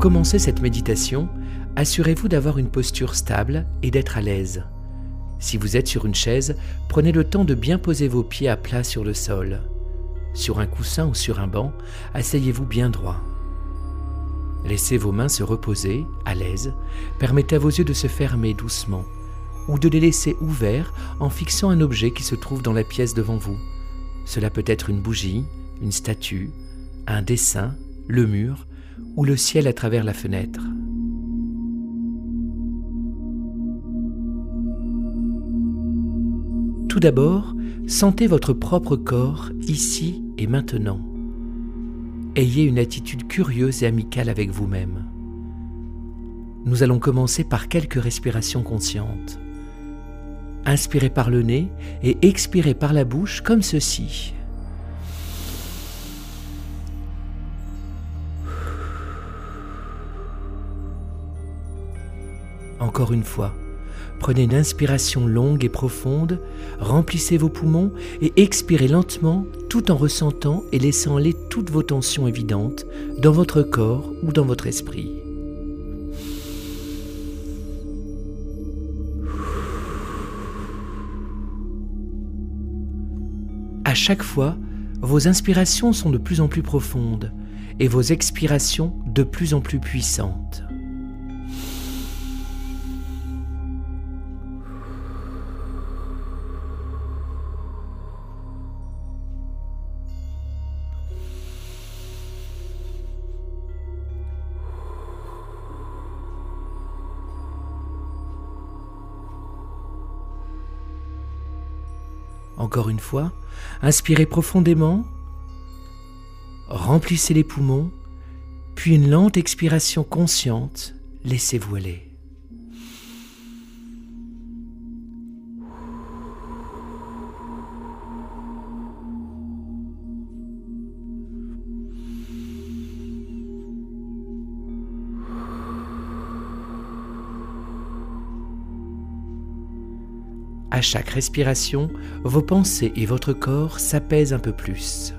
commencer cette méditation, assurez-vous d'avoir une posture stable et d'être à l'aise. Si vous êtes sur une chaise, prenez le temps de bien poser vos pieds à plat sur le sol. Sur un coussin ou sur un banc, asseyez-vous bien droit. Laissez vos mains se reposer, à l'aise. Permettez à vos yeux de se fermer doucement ou de les laisser ouverts en fixant un objet qui se trouve dans la pièce devant vous. Cela peut être une bougie, une statue, un dessin, le mur ou le ciel à travers la fenêtre. Tout d'abord, sentez votre propre corps ici et maintenant. Ayez une attitude curieuse et amicale avec vous-même. Nous allons commencer par quelques respirations conscientes. Inspirez par le nez et expirez par la bouche comme ceci. Encore une fois. Prenez une inspiration longue et profonde, remplissez vos poumons et expirez lentement tout en ressentant et laissant aller toutes vos tensions évidentes dans votre corps ou dans votre esprit. À chaque fois, vos inspirations sont de plus en plus profondes et vos expirations de plus en plus puissantes. Encore une fois, inspirez profondément, remplissez les poumons, puis une lente expiration consciente, laissez-vous aller. À chaque respiration, vos pensées et votre corps s'apaisent un peu plus.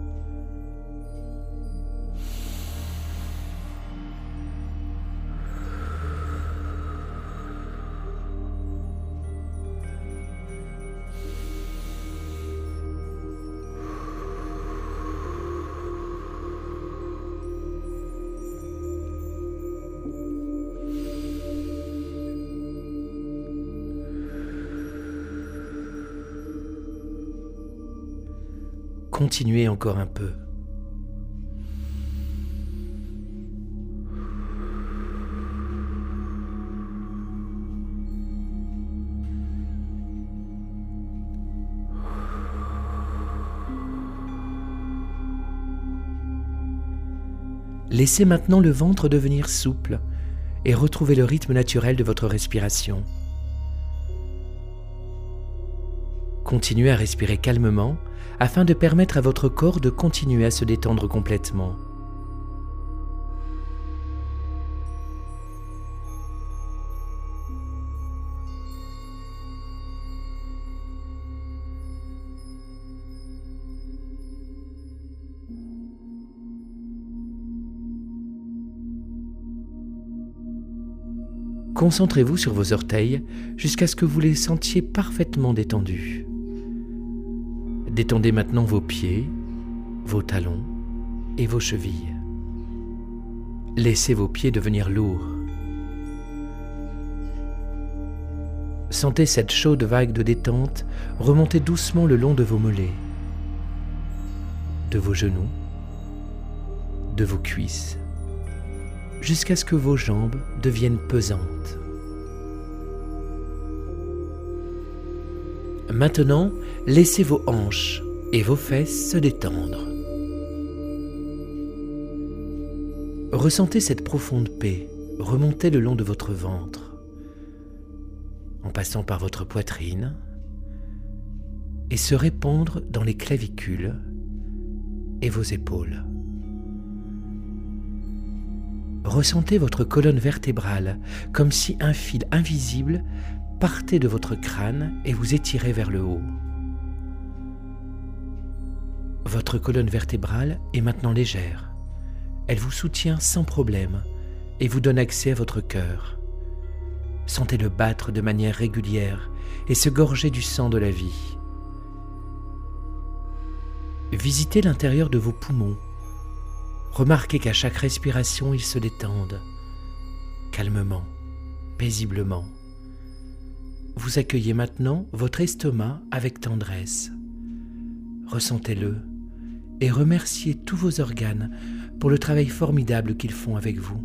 Continuez encore un peu. Laissez maintenant le ventre devenir souple et retrouvez le rythme naturel de votre respiration. Continuez à respirer calmement afin de permettre à votre corps de continuer à se détendre complètement. Concentrez-vous sur vos orteils jusqu'à ce que vous les sentiez parfaitement détendus. Détendez maintenant vos pieds, vos talons et vos chevilles. Laissez vos pieds devenir lourds. Sentez cette chaude vague de détente remonter doucement le long de vos mollets, de vos genoux, de vos cuisses, jusqu'à ce que vos jambes deviennent pesantes. Maintenant, laissez vos hanches et vos fesses se détendre. Ressentez cette profonde paix remonter le long de votre ventre, en passant par votre poitrine, et se répandre dans les clavicules et vos épaules. Ressentez votre colonne vertébrale comme si un fil invisible partait de votre crâne et vous étirait vers le haut. Votre colonne vertébrale est maintenant légère. Elle vous soutient sans problème et vous donne accès à votre cœur. Sentez-le battre de manière régulière et se gorger du sang de la vie. Visitez l'intérieur de vos poumons. Remarquez qu'à chaque respiration, ils se détendent, calmement, paisiblement. Vous accueillez maintenant votre estomac avec tendresse. Ressentez-le et remerciez tous vos organes pour le travail formidable qu'ils font avec vous.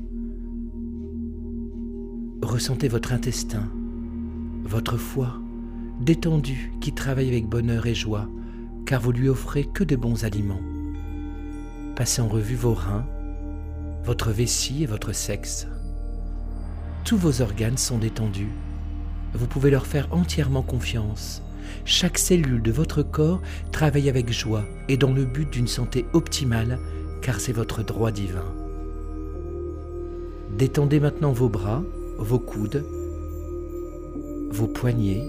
Ressentez votre intestin, votre foie, détendu qui travaille avec bonheur et joie, car vous lui offrez que de bons aliments. Passez en revue vos reins, votre vessie et votre sexe. Tous vos organes sont détendus. Vous pouvez leur faire entièrement confiance. Chaque cellule de votre corps travaille avec joie et dans le but d'une santé optimale, car c'est votre droit divin. Détendez maintenant vos bras, vos coudes, vos poignets.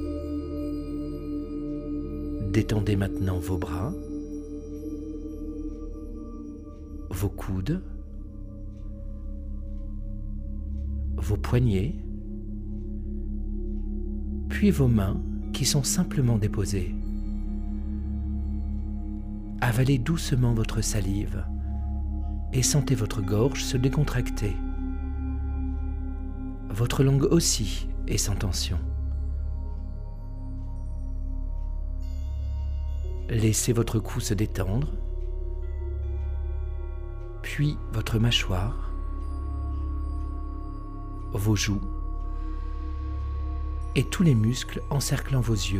Détendez maintenant vos bras, vos coudes, vos poignets, puis vos mains qui sont simplement déposées. Avalez doucement votre salive et sentez votre gorge se décontracter. Votre langue aussi est sans tension. Laissez votre cou se détendre, puis votre mâchoire, vos joues et tous les muscles encerclant vos yeux.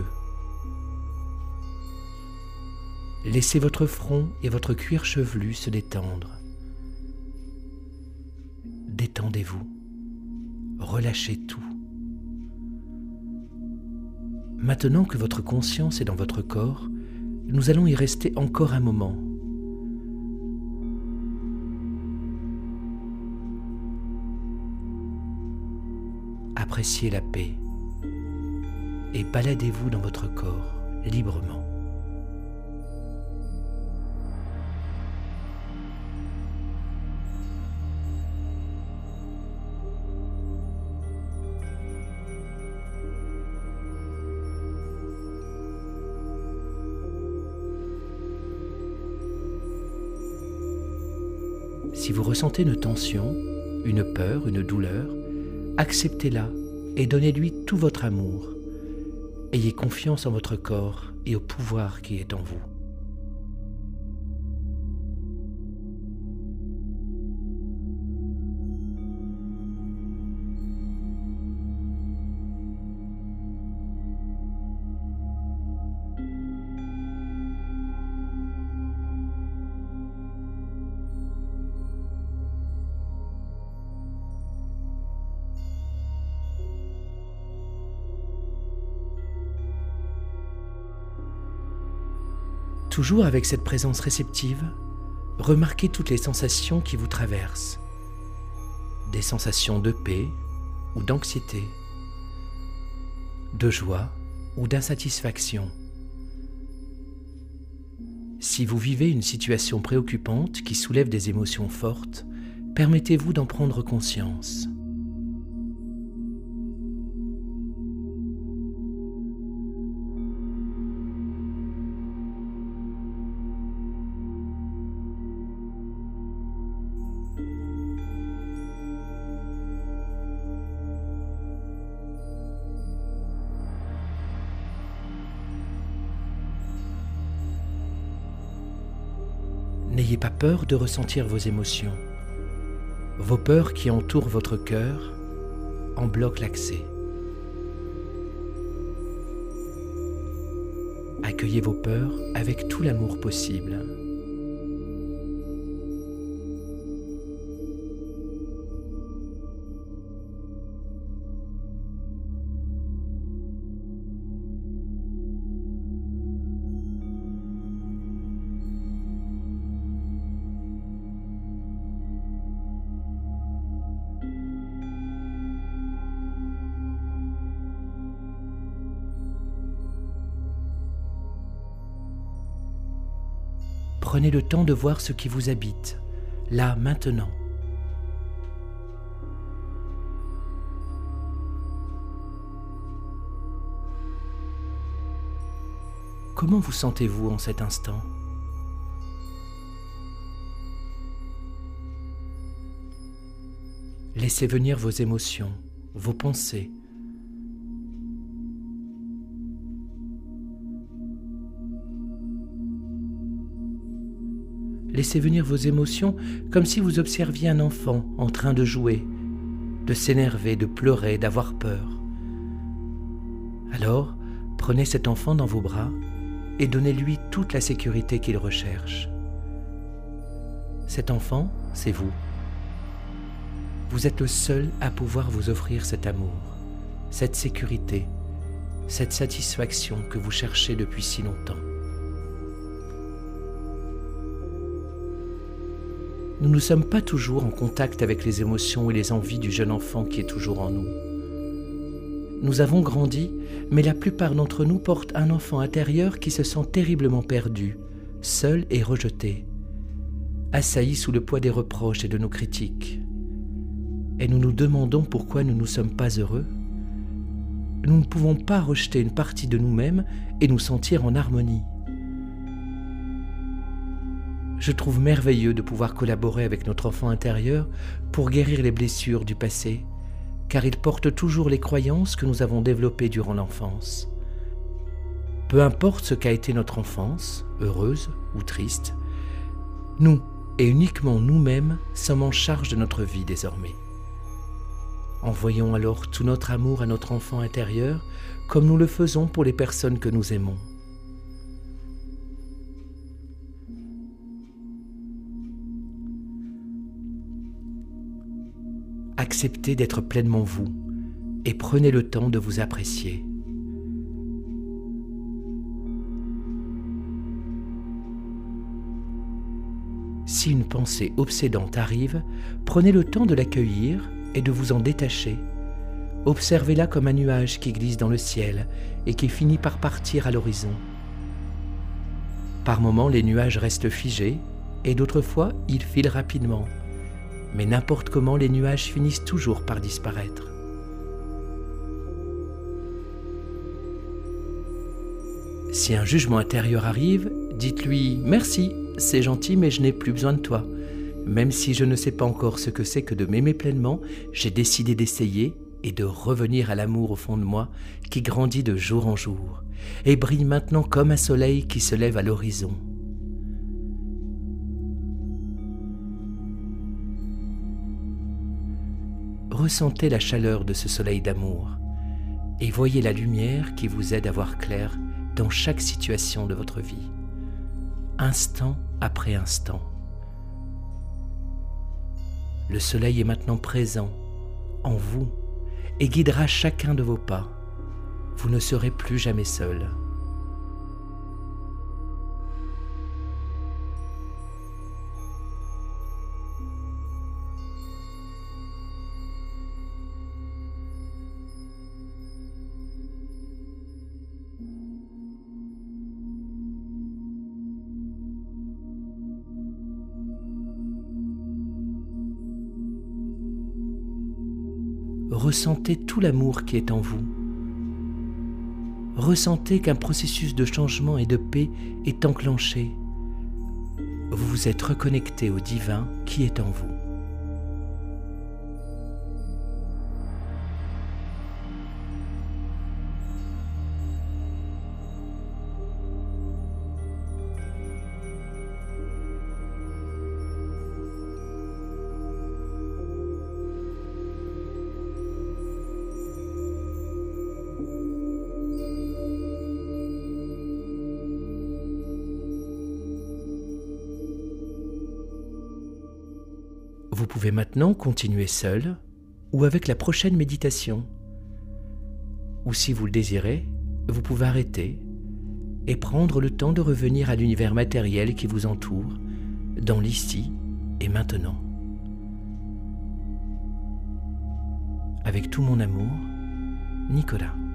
Laissez votre front et votre cuir chevelu se détendre. Détendez-vous, relâchez tout. Maintenant que votre conscience est dans votre corps, nous allons y rester encore un moment. Appréciez la paix et baladez-vous dans votre corps librement. Si vous ressentez une tension, une peur, une douleur, acceptez-la et donnez-lui tout votre amour. Ayez confiance en votre corps et au pouvoir qui est en vous. Toujours avec cette présence réceptive, remarquez toutes les sensations qui vous traversent. Des sensations de paix ou d'anxiété, de joie ou d'insatisfaction. Si vous vivez une situation préoccupante qui soulève des émotions fortes, permettez-vous d'en prendre conscience. N'ayez pas peur de ressentir vos émotions. Vos peurs qui entourent votre cœur en bloquent l'accès. Accueillez vos peurs avec tout l'amour possible. Prenez le temps de voir ce qui vous habite, là, maintenant. Comment vous sentez-vous en cet instant ? Laissez venir vos émotions, vos pensées. Laissez venir vos émotions comme si vous observiez un enfant en train de jouer, de s'énerver, de pleurer, d'avoir peur. Alors, prenez cet enfant dans vos bras et donnez-lui toute la sécurité qu'il recherche. Cet enfant, c'est vous. Vous êtes le seul à pouvoir vous offrir cet amour, cette sécurité, cette satisfaction que vous cherchez depuis si longtemps. Nous ne sommes pas toujours en contact avec les émotions et les envies du jeune enfant qui est toujours en nous. Nous avons grandi, mais la plupart d'entre nous portent un enfant intérieur qui se sent terriblement perdu, seul et rejeté, assailli sous le poids des reproches et de nos critiques. Et nous nous demandons pourquoi nous ne sommes pas heureux. Nous ne pouvons pas rejeter une partie de nous-mêmes et nous sentir en harmonie. Je trouve merveilleux de pouvoir collaborer avec notre enfant intérieur pour guérir les blessures du passé, car il porte toujours les croyances que nous avons développées durant l'enfance. Peu importe ce qu'a été notre enfance, heureuse ou triste, nous, et uniquement nous-mêmes, sommes en charge de notre vie désormais. Envoyons alors tout notre amour à notre enfant intérieur, comme nous le faisons pour les personnes que nous aimons. Acceptez d'être pleinement vous et prenez le temps de vous apprécier. Si une pensée obsédante arrive, prenez le temps de l'accueillir et de vous en détacher. Observez-la comme un nuage qui glisse dans le ciel et qui finit par partir à l'horizon. Par moments, les nuages restent figés et d'autres fois, ils filent rapidement. Mais n'importe comment, les nuages finissent toujours par disparaître. Si un jugement intérieur arrive, dites-lui « Merci, c'est gentil, mais je n'ai plus besoin de toi. Même si je ne sais pas encore ce que c'est que de m'aimer pleinement, j'ai décidé d'essayer et de revenir à l'amour au fond de moi qui grandit de jour en jour et brille maintenant comme un soleil qui se lève à l'horizon. » Ressentez la chaleur de ce soleil d'amour et voyez la lumière qui vous aide à voir clair dans chaque situation de votre vie, instant après instant. Le soleil est maintenant présent en vous et guidera chacun de vos pas. Vous ne serez plus jamais seul. Ressentez tout l'amour qui est en vous. Ressentez qu'un processus de changement et de paix est enclenché. Vous vous êtes reconnecté au divin qui est en vous. Vous pouvez maintenant continuer seul ou avec la prochaine méditation. Ou si vous le désirez, vous pouvez arrêter et prendre le temps de revenir à l'univers matériel qui vous entoure, dans l'ici et maintenant. Avec tout mon amour, Nicolas.